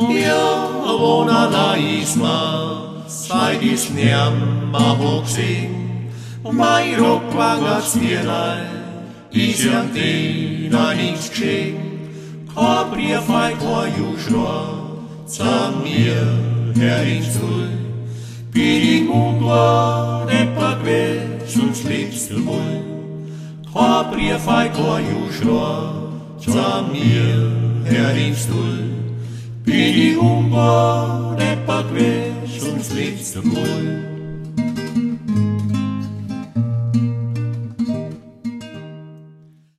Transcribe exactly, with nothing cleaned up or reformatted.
Vona laisma, saidis niamma hoksin, mairo klangat mielai, isjang tina niks kring, kabria fai kwa jushroa, za mir herinsul, piring ungla, ne pakve, sunt slipstel bul, kabria fai kwa jushroa, za mir herinsul, piring ungla, ne pakve, sunt slipstel bul.